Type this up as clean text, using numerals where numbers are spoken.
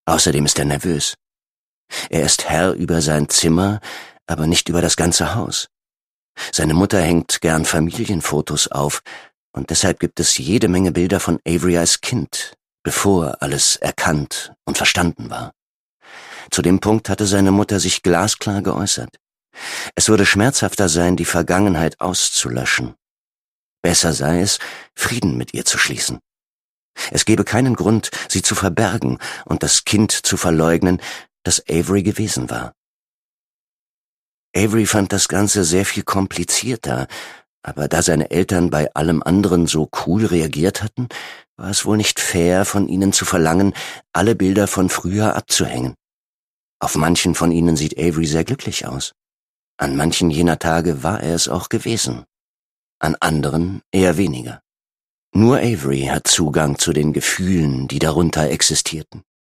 Außerdem ist er nervös. Er ist Herr über sein Zimmer, aber nicht über das ganze Haus. Seine Mutter hängt gern Familienfotos auf, und deshalb gibt es jede Menge Bilder von Avery als Kind, bevor alles erkannt und verstanden war. Zu dem Punkt hatte seine Mutter sich glasklar geäußert. Es würde schmerzhafter sein, die Vergangenheit auszulöschen. Besser sei es, Frieden mit ihr zu schließen. Es gebe keinen Grund, sie zu verbergen und das Kind zu verleugnen, das Avery gewesen war. Avery fand das Ganze sehr viel komplizierter, aber da seine Eltern bei allem anderen so cool reagiert hatten, war es wohl nicht fair, von ihnen zu verlangen, alle Bilder von früher abzuhängen. Auf manchen von ihnen sieht Avery sehr glücklich aus. An manchen jener Tage war er es auch gewesen. An anderen eher weniger. Nur Avery hat Zugang zu den Gefühlen, die darunter existierten.